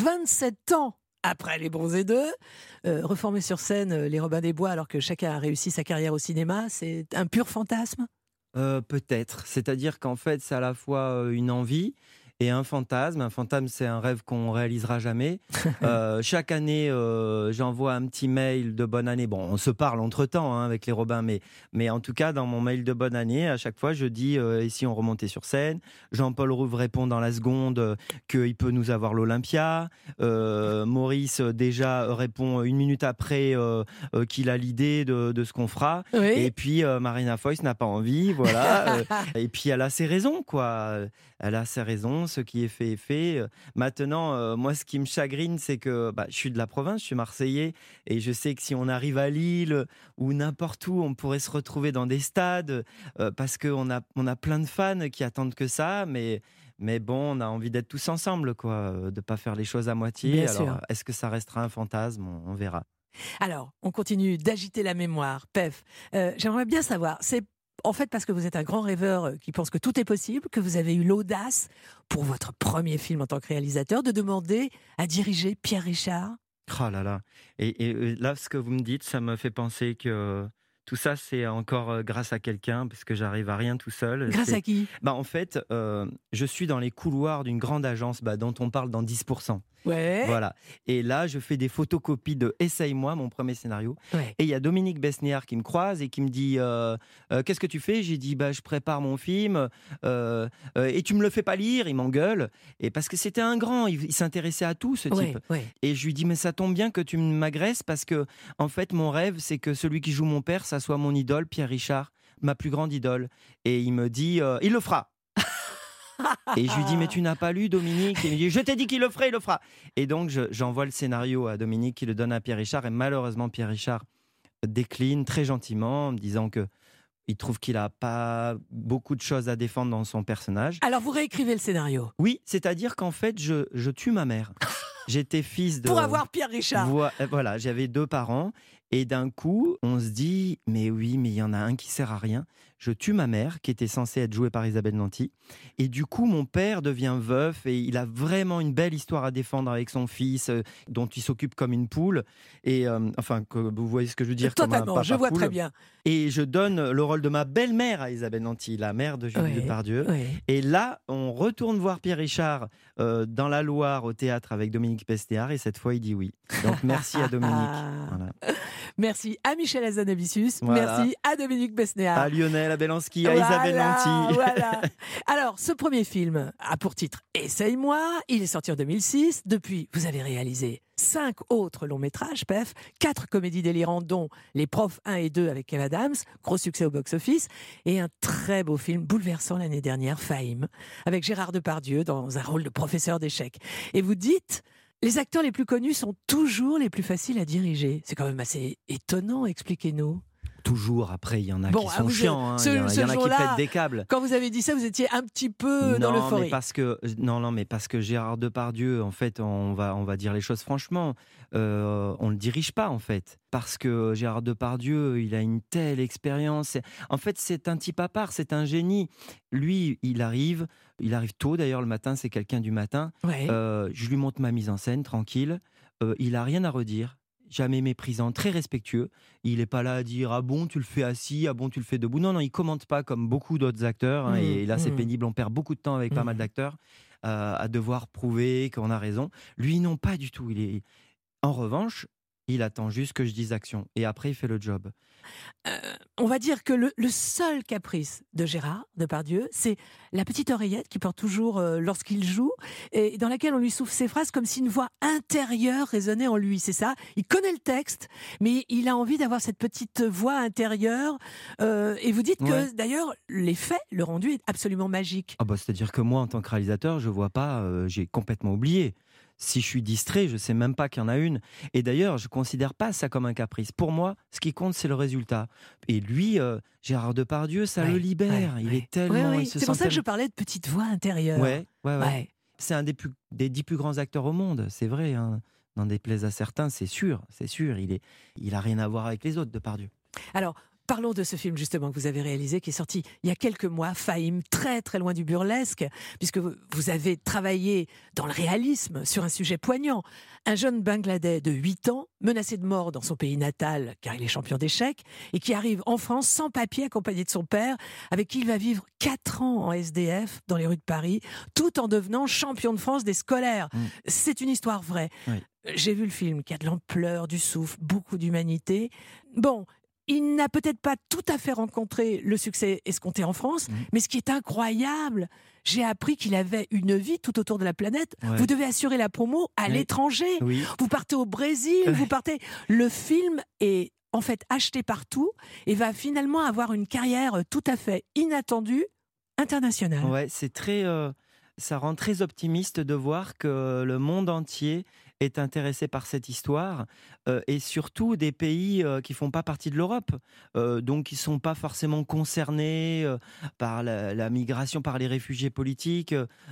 27 ans après Les Bronzés 2, reformer sur scène les Robins des Bois alors que chacun a réussi sa carrière au cinéma, c'est un pur fantasme ? Peut-être. C'est-à-dire qu'en fait, c'est à la fois une envie et un fantasme. Un fantasme, c'est un rêve qu'on réalisera jamais. Chaque année, j'envoie un petit mail de bonne année. Bon, on se parle entre-temps avec les Robins, mais en tout cas, dans mon mail de bonne année, à chaque fois, je dis et si on remontait sur scène. Jean-Paul Rouve répond dans la seconde qu'il peut nous avoir l'Olympia. Maurice, déjà, répond une minute après qu'il a l'idée de ce qu'on fera. Oui. Et puis, Marina Foïs n'a pas envie, voilà. Et puis, elle a ses raisons, quoi. Elle a ses raisons, ce qui est fait est fait. Maintenant, moi, ce qui me chagrine, c'est que je suis de la province, je suis Marseillais, et je sais que si on arrive à Lille ou n'importe où, on pourrait se retrouver dans des stades, parce qu'on a plein de fans qui attendent que ça, mais bon, on a envie d'être tous ensemble, quoi, de ne pas faire les choses à moitié. Bien Alors, sûr. Est-ce que ça restera un fantasme ? On verra. Alors, on continue d'agiter la mémoire. Pef, j'aimerais bien savoir, c'est en fait parce que vous êtes un grand rêveur qui pense que tout est possible, que vous avez eu l'audace, pour votre premier film en tant que réalisateur, de demander à diriger Pierre Richard ? Oh là là. Et là, ce que vous me dites, ça me fait penser que Tout ça, c'est encore grâce à quelqu'un, parce que j'arrive à rien tout seul. Grâce à qui? En fait, je suis dans les couloirs d'une grande agence dont on parle dans 10%. Ouais. Voilà. Et là, je fais des photocopies de Essaye-moi, mon premier scénario. Ouais. Et il y a Dominique Besnéard qui me croise et qui me dit qu'est-ce que tu fais? J'ai dit je prépare mon film et tu me le fais pas lire. Il m'engueule. Et parce que c'était un grand, il s'intéressait à tout, ce type. Ouais. Et je lui dis mais ça tombe bien que tu m'agresses parce que en fait mon rêve c'est que celui qui joue mon père, ça soit mon idole, Pierre Richard, ma plus grande idole. Et il me dit il le fera. Et je lui dis mais tu n'as pas lu, Dominique? Et il me dit je t'ai dit qu'il le ferait, il le fera. Et donc j'envoie le scénario à Dominique qui le donne à Pierre Richard, et malheureusement Pierre Richard décline très gentiment en me disant que il trouve qu'il n'a pas beaucoup de choses à défendre dans son personnage. Alors vous réécrivez le scénario? Oui, c'est-à-dire qu'en fait je tue ma mère. J'étais fils de... Pour avoir Pierre Richard. Voilà, j'avais 2 parents. Et d'un coup, on se dit, mais oui, mais il y en a un qui sert à rien. Je tue ma mère, qui était censée être jouée par Isabelle Nanty. Et du coup, mon père devient veuf et il a vraiment une belle histoire à défendre avec son fils, dont il s'occupe comme une poule. Et vous voyez ce que je veux dire? Totalement, comme un papa je vois poule. très bien. Et je donne le rôle de ma belle-mère à Isabelle Nanty, la mère de Julie Depardieu. Ouais. Et là, on retourne voir Pierre Richard dans la Loire au théâtre avec Dominique Besnéard. Et cette fois, il dit oui. Donc merci à Dominique. Voilà. Merci à Michel Hazanavicius, Voilà. merci à Dominique Besnéard. À Lionel Abelanski, à Isabelle Nanty. Voilà. Alors, ce premier film a pour titre Essaye-moi. Il est sorti en 2006. Depuis, vous avez réalisé 5 autres longs métrages, 4 comédies délirantes, dont Les Profs 1 et 2 avec Kev Adams, gros succès au box-office, et un très beau film bouleversant l'année dernière, Fahim, avec Gérard Depardieu dans un rôle de professeur d'échecs. Et vous dites... Les acteurs les plus connus sont toujours les plus faciles à diriger. C'est quand même assez étonnant, expliquez-nous. Toujours, après, il y en a qui sont chiants. Il y en a qui pètent des câbles. Quand vous avez dit ça, vous étiez un petit peu dans l'euphorie. Mais parce que Gérard Depardieu, en fait, on va dire les choses franchement, on le dirige pas, en fait. Parce que Gérard Depardieu, il a une telle expérience. En fait, c'est un type à part, c'est un génie. Lui, il arrive tôt, d'ailleurs, le matin, c'est quelqu'un du matin. Ouais. Je lui montre ma mise en scène, tranquille. Il a rien à redire. Jamais méprisant, très respectueux. Il n'est pas là à dire « Ah bon, tu le fais assis, ah bon, tu le fais debout ». Non, il ne commente pas comme beaucoup d'autres acteurs. Et là, c'est pénible. On perd beaucoup de temps avec pas mal d'acteurs à devoir prouver qu'on a raison. Lui, non, pas du tout. En revanche, il attend juste que je dise action. Et après, il fait le job. On va dire que le seul caprice de Gérard Depardieu, c'est la petite oreillette qu'il porte toujours lorsqu'il joue, et dans laquelle on lui souffle ses phrases comme si une voix intérieure résonnait en lui. C'est ça. Il connaît le texte, mais il a envie d'avoir cette petite voix intérieure. Et vous dites que, d'ailleurs, l'effet, le rendu est absolument magique. C'est-à-dire que moi, en tant que réalisateur, je vois pas, j'ai complètement oublié. Si je suis distrait, je ne sais même pas qu'il y en a une. Et d'ailleurs, je ne considère pas ça comme un caprice. Pour moi, ce qui compte, c'est le résultat. Et lui, Gérard Depardieu, ça le libère. Il est tellement... il se c'est pour sent ça que je parlais de petite voix intérieure. Ouais. C'est un des 10 plus grands acteurs au monde, c'est vrai. Hein. N'en déplaise à certains, c'est sûr. Il a rien à voir avec les autres, Depardieu. Alors, parlons de ce film justement que vous avez réalisé, qui est sorti il y a quelques mois, Fahim, très très loin du burlesque, puisque vous avez travaillé dans le réalisme sur un sujet poignant. Un jeune Bangladais de 8 ans, menacé de mort dans son pays natal, car il est champion d'échecs, et qui arrive en France sans papier, accompagné de son père, avec qui il va vivre 4 ans en SDF dans les rues de Paris, tout en devenant champion de France des scolaires. C'est une histoire vraie. Oui. J'ai vu le film, qui a de l'ampleur, du souffle, beaucoup d'humanité. Bon, il n'a peut-être pas tout à fait rencontré le succès escompté en France, mais ce qui est incroyable, j'ai appris qu'il avait une vie tout autour de la planète. Ouais. Vous devez assurer la promo à l'étranger. Oui. Vous partez au Brésil, vous partez... Le film est en fait acheté partout et va finalement avoir une carrière tout à fait inattendue, internationale. Ouais, c'est très... ça rend très optimiste de voir que le monde entier est intéressé par cette histoire, et surtout des pays qui ne font pas partie de l'Europe, donc qui ne sont pas forcément concernés par la migration, par les réfugiés politiques.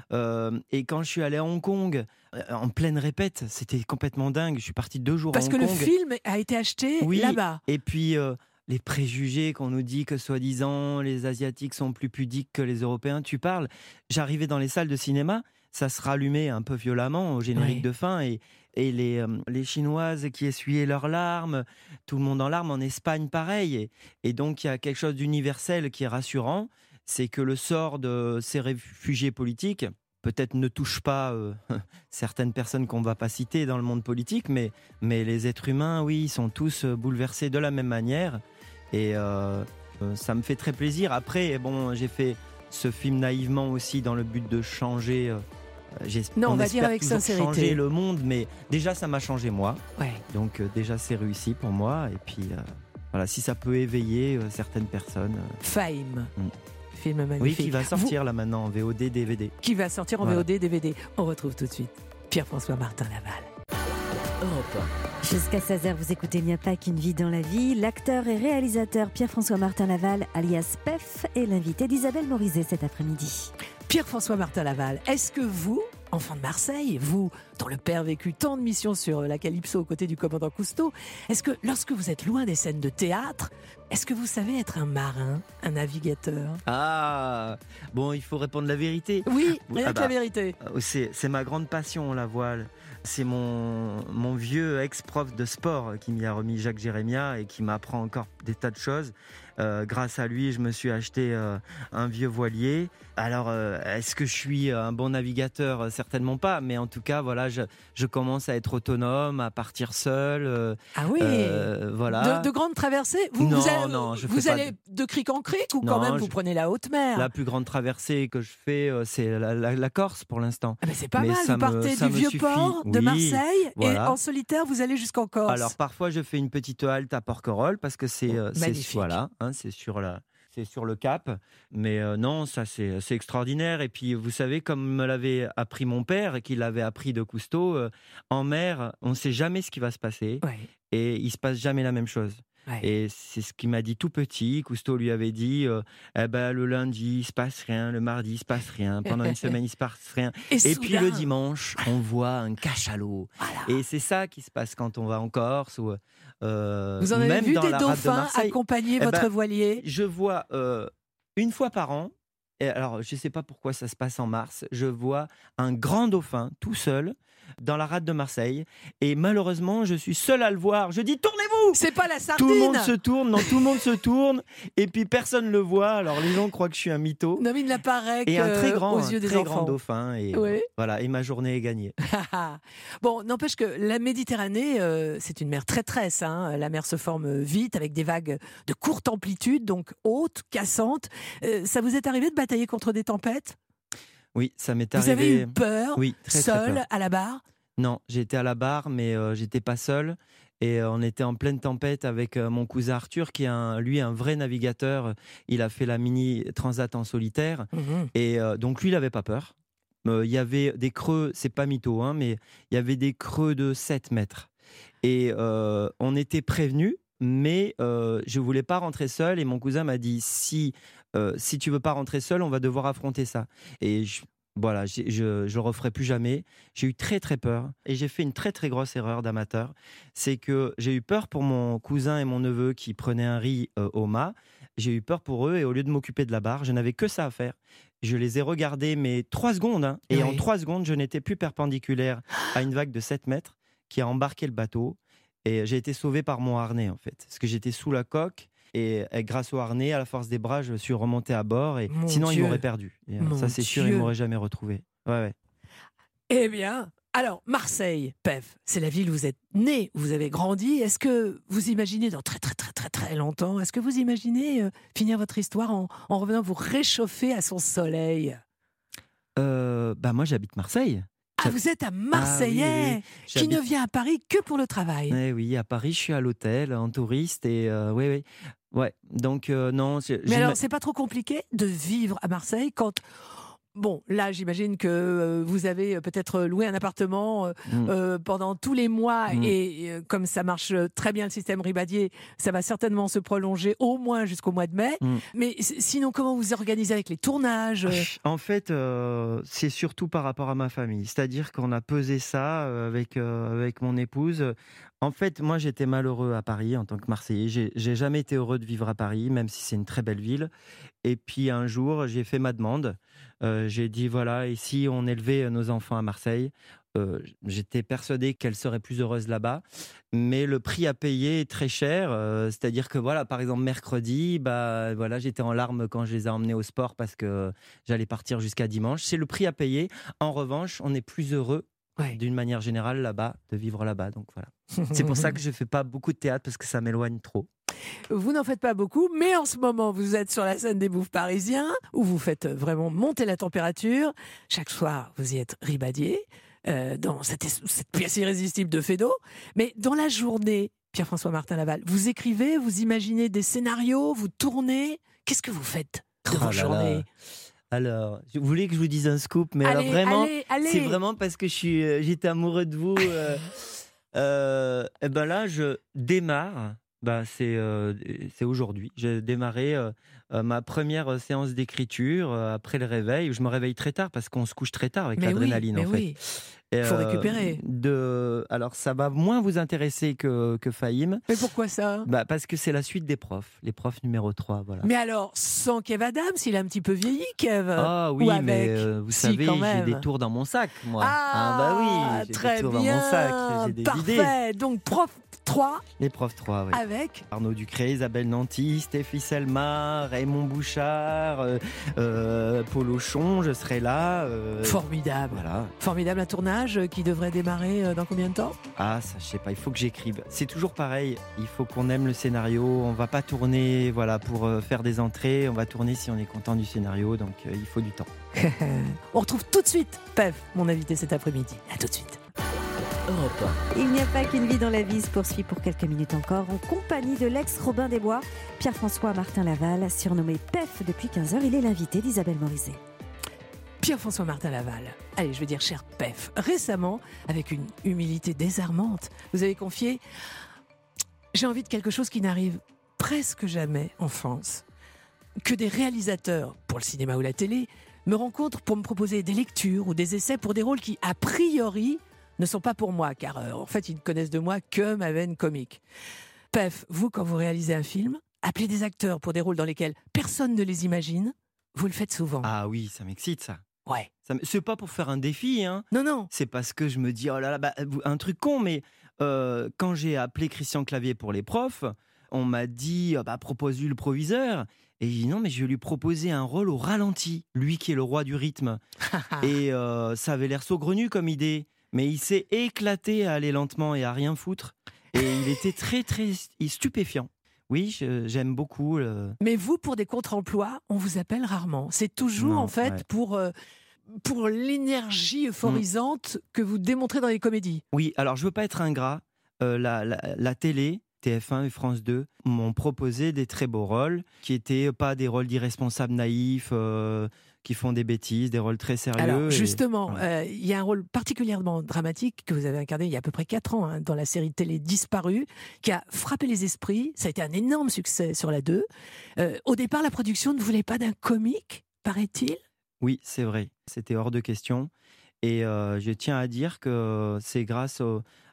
Et quand je suis allé à Hong Kong, en pleine répète, c'était complètement dingue. Je suis parti 2 jours à Hong Kong. Parce que le film a été acheté là-bas. Et puis... les préjugés qu'on nous dit que soi-disant les Asiatiques sont plus pudiques que les Européens, tu parles. J'arrivais dans les salles de cinéma, ça se rallumait un peu violemment au générique Oui. de fin et les Chinoises qui essuyaient leurs larmes, tout le monde en larmes, en Espagne pareil. Et donc il y a quelque chose d'universel qui est rassurant, c'est que le sort de ces réfugiés politiques peut-être ne touche pas certaines personnes qu'on ne va pas citer dans le monde politique, mais les êtres humains, oui, ils sont tous bouleversés de la même manière. Et ça me fait très plaisir. Après, bon, j'ai fait ce film naïvement aussi dans le but de changer. Non, on va dire espère avec toujours sincérité. changer le monde, mais déjà ça m'a changé moi. Ouais. Donc déjà c'est réussi pour moi. Et puis voilà, si ça peut éveiller certaines personnes. Fame. Mm. Film magnifique. Oui, qui va sortir là maintenant en VOD, DVD. Qui va sortir en Voilà. VOD, DVD. On retrouve tout de suite Pierre-François Martin Laval. Europe Jusqu'à 16h, vous écoutez Il n'y a pas qu'une vie dans la vie. L'acteur et réalisateur Pierre-François Martin Laval, alias PEF, est l'invité d'Isabelle Morizet cet après-midi. Pierre-François Martin Laval, est-ce que vous, enfant de Marseille, vous, dont le père vécu tant de missions sur la Calypso aux côtés du commandant Cousteau, est-ce que lorsque vous êtes loin des scènes de théâtre, est-ce que vous savez être un marin, un navigateur ? Ah, bon, il faut répondre la vérité. Oui, Oui, rien ah que bah, la vérité. C'est ma grande passion, la voile. C'est mon vieux ex-prof de sport qui m'y a remis, Jacques Jérémia, et qui m'apprend encore des tas de choses. Grâce à lui, je me suis acheté un vieux voilier. Alors, est-ce que je suis un bon navigateur ? Certainement pas, mais en tout cas, voilà, je commence à être autonome, à partir seul. Ah oui, voilà. de grandes traversées. Non, je vous fais pas allez de cric en cric ou Non, quand même vous prenez la haute mer ? La plus grande traversée que je fais, c'est la Corse pour l'instant. Ah ben c'est pas Mais mal, ça vous me- partez ça du me vieux suffit. port de Oui, Marseille et voilà. en solitaire vous allez jusqu'en Corse. Alors parfois je fais une petite halte à Porquerolles parce que c'est magnifique. voilà, hein, c'est sur le Cap. Mais non, ça c'est extraordinaire. Et puis vous savez, comme me l'avait appris mon père et qu'il l'avait appris de Cousteau, en mer, on ne sait jamais ce qui va se passer Ouais, et il se passe jamais la même chose. ouais. Et c'est ce qu'il m'a dit tout petit. Cousteau lui avait dit eh ben, le lundi, il se passe rien, le mardi, il se passe rien, pendant une semaine, il se passe rien. Et puis soudain, le dimanche, on voit un cachalot. voilà. Et c'est ça qui se passe quand on va en Corse ou Vous en avez même vu dans des la rade de dauphins Marseille. accompagner Eh votre ben, voilier ? Je vois une fois par an, et alors je ne sais pas pourquoi ça se passe en mars, je vois un grand dauphin tout seul dans la rade de Marseille. Et malheureusement, je suis seul à le voir. Je dis tournez-vous. C'est pas la Tout le monde sardine. se tourne, non, tout le monde se tourne, et puis personne ne le voit. Alors les gens croient que je suis un mytho. Non, mais il n'apparaît Et un très grand, aux yeux des très enfants. grand dauphin. Et Oui. voilà, et ma journée est gagnée. Bon, n'empêche que la Méditerranée, c'est une mer traîtresse. Hein. La mer se forme vite avec des vagues de courte amplitude, donc hautes, cassantes. Ça vous est arrivé de batailler contre des tempêtes ? Oui, ça m'est Vous arrivé. avez eu peur, Oui, très, très seul, peur. à la barre ? Non, j'étais à la barre, mais j'étais pas seul. Et on était en pleine tempête avec mon cousin Arthur, qui est lui un vrai navigateur. Il a fait la mini transat en solitaire. Et donc lui, il n'avait pas peur. Il y avait des creux, c'est pas mytho, hein, mais il y avait des creux de 7 mètres. Et on était prévenus, mais je voulais pas rentrer seul. Et mon cousin m'a dit, si tu veux pas rentrer seul, on va devoir affronter ça. Et voilà, je le referai plus jamais. J'ai eu très très peur et j'ai fait une très très grosse erreur d'amateur. C'est que j'ai eu peur pour mon cousin et mon neveu qui prenaient un riz au mât. J'ai eu peur pour eux et au lieu de m'occuper de la barre, je n'avais que ça à faire. Je les ai regardés, mais 3 secondes. Hein, et Oui. en 3 secondes, je n'étais plus perpendiculaire à une vague de 7 mètres qui a embarqué le bateau. Et j'ai été sauvé par mon harnais, en fait. Parce que j'étais sous la coque. Et grâce au harnais, à la force des bras, je suis remonté à bord. Et Mon sinon, Dieu. ils m'auraient perdu. Et, Mon ça, c'est sûr, Dieu. ils m'auraient jamais retrouvé. Ouais. Eh bien, alors, Marseille, PEF, c'est la ville où vous êtes né, où vous avez grandi. Est-ce que vous imaginez, dans très très très très très longtemps, est-ce que vous imaginez finir votre histoire en revenant vous réchauffer à son soleil ? Moi, j'habite Marseille. Ah, vous êtes un Marseillais oui. qui ne vient à Paris que pour le travail. Oui, à Paris, je suis à l'hôtel, en touriste. Et oui. Ouais, donc non. Mais alors, c'est pas trop compliqué de vivre à Marseille quand... Bon, là, j'imagine que vous avez peut-être loué un appartement pendant tous les mois et comme ça marche très bien le système Ribadier, ça va certainement se prolonger au moins jusqu'au mois de mai. Mais sinon, comment vous organisez avec les tournages ? En fait, c'est surtout par rapport à ma famille. C'est-à-dire qu'on a pesé ça avec mon épouse. En fait, moi, j'étais malheureux à Paris en tant que Marseillais. J'ai jamais été heureux de vivre à Paris, même si c'est une très belle ville. Et puis un jour, j'ai fait ma demande. J'ai dit voilà, et si on élevait nos enfants à Marseille? J'étais persuadé qu'elle serait plus heureuse là-bas, mais le prix à payer est très cher. C'est-à-dire que voilà, par exemple mercredi, bah voilà, j'étais en larmes quand je les ai emmenés au sport parce que j'allais partir jusqu'à dimanche. C'est le prix à payer. En revanche, on est plus heureux. Ouais. D'une manière générale là-bas, de vivre là-bas. Donc voilà. C'est pour ça que je ne fais pas beaucoup de théâtre parce que ça m'éloigne trop. Vous n'en faites pas beaucoup, mais en ce moment, vous êtes sur la scène des Bouffes parisiens, où vous faites vraiment monter la température. Chaque soir, vous y êtes Ribadier, dans cette pièce irrésistible de Feydeau. Mais dans la journée, Pierre-François Martin Laval, vous écrivez, vous imaginez des scénarios, vous tournez. Qu'est-ce que vous faites de vos journées ? Alors, vous voulez que je vous dise un scoop, mais allez, alors vraiment, allez. c'est vraiment parce que j'étais amoureux de vous. Et ben là, je démarre. Bah, c'est aujourd'hui. J'ai démarré ma première séance d'écriture après le réveil. Je me réveille très tard parce qu'on se couche très tard avec l'adrénaline en fait. Oui. Il faut récupérer. Alors, ça va moins vous intéresser que Fahim. Mais pourquoi ça ? Bah, parce que c'est la suite des profs. Les profs numéro 3, voilà. Mais alors, sans Kev Adams, il a un petit peu vieilli, Kev. Ah oui, mais vous savez, j'ai des tours dans mon sac, moi. Ah bah oui, j'ai très des tours bien. dans mon sac. J'ai des Parfait. idées. Donc, prof 3. Les profs 3, oui. Avec Arnaud Ducré, Isabelle Nanty, Stéphie Selma, Raymond Bouchard, Paul Auchon, je serai là. Formidable. Voilà. Formidable, un tournage qui devrait démarrer dans combien de temps ? Ah, ça, je sais pas, il faut que j'écrive. C'est toujours pareil, il faut qu'on aime le scénario. On va pas tourner voilà, pour faire des entrées, on va tourner si on est content du scénario, donc il faut du temps. On retrouve tout de suite Pev, mon invité cet après-midi. À tout de suite. Europe Il n'y a pas qu'une vie dans la vie se poursuit pour quelques minutes encore en compagnie de l'ex-Robin des Bois, Pierre-François Martin Laval, surnommé PEF depuis 15h. Il est l'invité d'Isabelle Morizet. Pierre-François Martin Laval, allez, je vais dire cher PEF, récemment, avec une humilité désarmante, vous avez confié « J'ai envie de quelque chose qui n'arrive presque jamais en France, que des réalisateurs, pour le cinéma ou la télé, me rencontrent pour me proposer des lectures ou des essais pour des rôles qui, a priori, ne sont pas pour moi, car en fait, ils ne connaissent de moi que ma veine comique. PEF, vous, quand vous réalisez un film, appelez des acteurs pour des rôles dans lesquels personne ne les imagine, vous le faites souvent. Ah oui, ça m'excite ça. Ouais. C'est pas pour faire un défi, hein. Non. C'est parce que je me dis, oh là là, bah, un truc con, mais quand j'ai appelé Christian Clavier pour les profs, on m'a dit, propose-lui le proviseur. Et j'ai dit, non, mais je vais lui proposer un rôle au ralenti, lui qui est le roi du rythme. Et ça avait l'air saugrenu comme idée, mais il s'est éclaté à aller lentement et à rien foutre. Et il était très, très stupéfiant. Oui, j'aime beaucoup. Mais vous, pour des contre-emplois, on vous appelle rarement. C'est toujours, Non, en fait, ouais. pour l'énergie euphorisante que vous démontrez dans les comédies. Oui, alors je veux pas être ingrat. La télé, TF1 et France 2, m'ont proposé des très beaux rôles, qui étaient pas des rôles d'irresponsables naïfs, qui font des bêtises, des rôles très sérieux. Alors, justement, ouais. il y a un rôle particulièrement dramatique que vous avez incarné il y a à peu près 4 ans, dans la série télé Disparu, qui a frappé les esprits. Ça a été un énorme succès sur la 2. Au départ, la production ne voulait pas d'un comique, paraît-il. Oui, c'est vrai. C'était hors de question. Et je tiens à dire que c'est grâce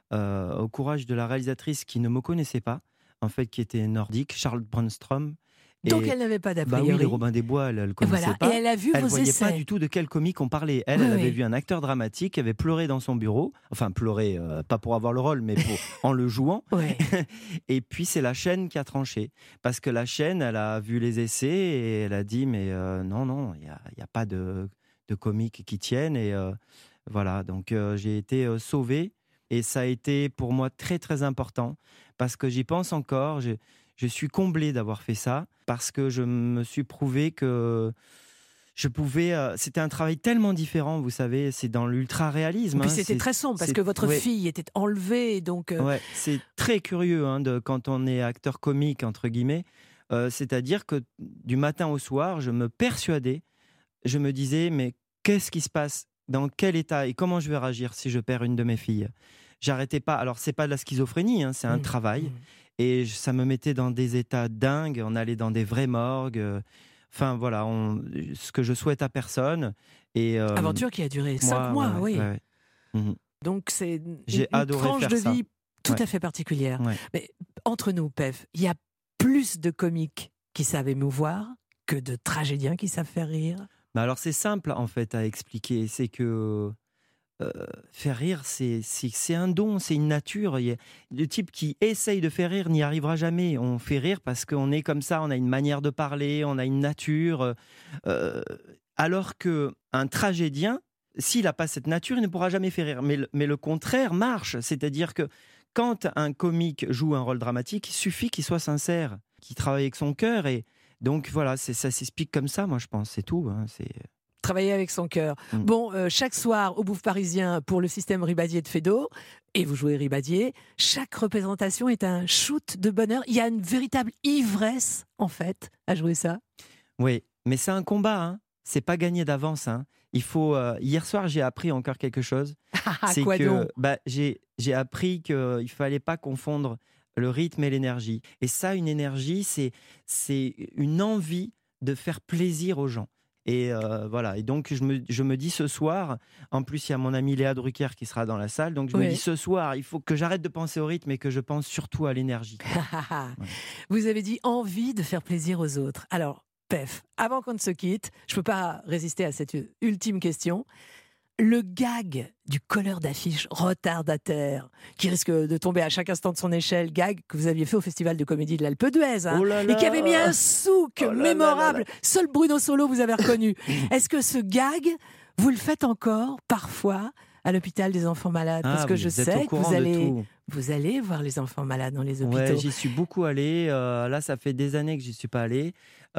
au courage de la réalisatrice qui ne me connaissait pas, en fait, qui était nordique, Charlotte Brunstrom. Donc elle n'avait pas d'a priori. Bah oui, les Robin des Bois, elle ne connaissait voilà. pas. Et elle a vu elle vos voyait essais. pas du tout de quel comique on parlait. Elle avait vu un acteur dramatique qui avait pleuré dans son bureau. Enfin, pleuré, pas pour avoir le rôle, mais en le jouant. Ouais. Et puis, c'est la chaîne qui a tranché. Parce que la chaîne, elle a vu les essais et elle a dit, mais non, il n'y a pas de comique qui tienne. Et voilà, donc j'ai été sauvé. Et ça a été pour moi très, très important. Parce que j'y pense encore. Je suis comblé d'avoir fait ça parce que je me suis prouvé que je pouvais. C'était un travail tellement différent, vous savez, c'est dans l'ultra-réalisme. Puis c'était très sombre parce que votre fille était enlevée. Donc ouais, c'est très curieux quand on est acteur comique, entre guillemets. C'est-à-dire que du matin au soir, je me persuadais, je me disais, mais qu'est-ce qui se passe ? Dans quel état ? Et comment je vais réagir si je perds une de mes filles ? J'arrêtais pas. Alors, c'est pas de la schizophrénie, c'est un travail. Et ça me mettait dans des états dingues. On allait dans des vraies morgues. Enfin, voilà, ce que je souhaite à personne. Et, aventure qui a duré 5 mois, oui. Ouais. Mm-hmm. Donc, c'est J'ai une adoré tranche faire de ça. vie tout à fait particulière. Ouais. Mais entre nous, PEF, il y a plus de comiques qui savent émouvoir que de tragédiens qui savent faire rire. Mais alors c'est simple en fait à expliquer, c'est que faire rire c'est un don, c'est une nature. Le type qui essaye de faire rire n'y arrivera jamais. On fait rire parce qu'on est comme ça, on a une manière de parler, on a une nature. Alors qu'un tragédien, s'il n'a pas cette nature, il ne pourra jamais faire rire. Mais le contraire marche, c'est-à-dire que quand un comique joue un rôle dramatique, il suffit qu'il soit sincère, qu'il travaille avec son cœur. Et donc voilà, ça s'explique comme ça, moi je pense, c'est tout. Hein, Travailler avec son cœur. Bon, chaque soir au Bouffe Parisien pour le système Ribadier de Feydeau, et vous jouez Ribadier, chaque représentation est un shoot de bonheur. Il y a une véritable ivresse, en fait, à jouer ça. Oui, mais c'est un combat, hein. C'est pas gagné d'avance. Hein. Il faut. Hier soir, j'ai appris encore quelque chose. C'est quoi donc ? J'ai appris qu'il fallait pas confondre le rythme et l'énergie. Et ça, une énergie, c'est une envie de faire plaisir aux gens. Et voilà. Et donc, je me dis ce soir, en plus, il y a mon ami Léa Drucker qui sera dans la salle. Donc, je me dis ce soir, il faut que j'arrête de penser au rythme et que je pense surtout à l'énergie. Ouais. Vous avez dit envie de faire plaisir aux autres. Alors, Pef, avant qu'on ne se quitte, je ne peux pas résister à cette ultime question. Le gag du colleur d'affiche retardataire, qui risque de tomber à chaque instant de son échelle, gag que vous aviez fait au Festival de Comédie de l'Alpe d'Huez, hein, et qui avait mis un souk mémorable. Seul Bruno Solo vous avez reconnu. Est-ce que ce gag, vous le faites encore, parfois, à l'hôpital des enfants malades ? Parce que je sais que vous allez voir les enfants malades dans les hôpitaux. Ouais, j'y suis beaucoup allé. Là, ça fait des années que j'y suis pas allé.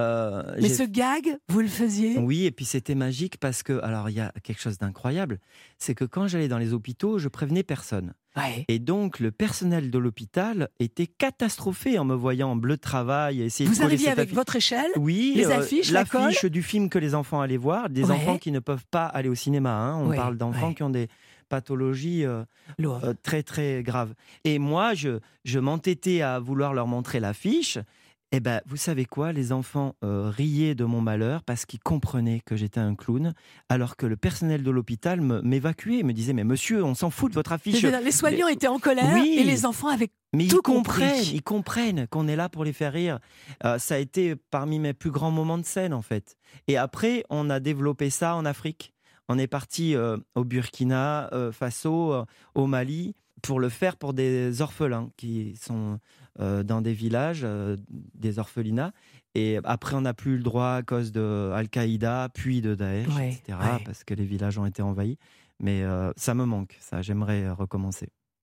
Mais ce gag, vous le faisiez ? Oui, et puis c'était magique parce que, alors il y a quelque chose d'incroyable, c'est que quand j'allais dans les hôpitaux, je prévenais personne. Ouais. Et donc le personnel de l'hôpital était catastrophé en me voyant en bleu de travail. Vous arriviez avec votre échelle, oui, les affiches, l'affiche du film que les enfants allaient voir, des enfants qui ne peuvent pas aller au cinéma. Hein. On parle d'enfants qui ont des pathologies très très graves. Et moi, je m'entêtais à vouloir leur montrer l'affiche. Eh ben, vous savez quoi, les enfants riaient de mon malheur parce qu'ils comprenaient que j'étais un clown, alors que le personnel de l'hôpital m'évacuait, me disait « Mais monsieur, on s'en fout de votre affiche !» Les soignants étaient en colère et les enfants avaient tout compris. Ils comprennent qu'on est là pour les faire rire. Ça a été parmi mes plus grands moments de scène, en fait. Et après, on a développé ça en Afrique. On est parti au Burkina Faso, au Mali, pour le faire pour des orphelins qui sont dans des villages, des orphelinats. Et après, on n'a plus le droit à cause de Al-Qaïda, puis de Daesh, etc., parce que les villages ont été envahis. Mais ça me manque, ça. J'aimerais recommencer.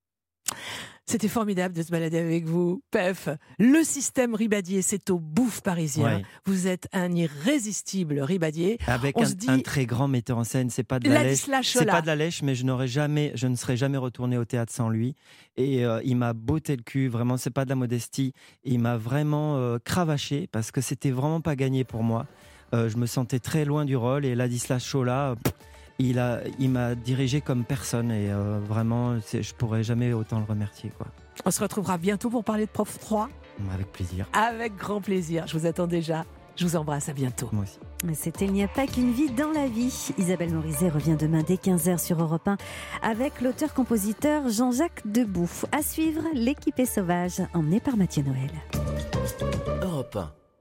C'était formidable de se balader avec vous, Pef. Le système Ribadier, c'est au Bouffe Parisien. Vous êtes un irrésistible Ribadier. Avec un très grand metteur en scène. C'est pas de la lèche. C'est pas de la lèche, mais je ne serais jamais retourné au théâtre sans lui. Et il m'a botté le cul. Vraiment, c'est pas de la modestie. Il m'a vraiment cravaché parce que c'était vraiment pas gagné pour moi. Je me sentais très loin du rôle et Ladislas Chola. Il m'a dirigé comme personne et vraiment, je pourrais jamais autant le remercier, quoi. On se retrouvera bientôt pour parler de Prof 3. Avec plaisir. Avec grand plaisir. Je vous attends déjà. Je vous embrasse. À bientôt. Moi aussi. C'était Il n'y a pas qu'une vie dans la vie. Isabelle Morizet revient demain dès 15h sur Europe 1 avec l'auteur-compositeur Jean-Jacques Debout. À suivre, L'équipe est sauvage, emmenée par Mathieu Noël. Europe 1.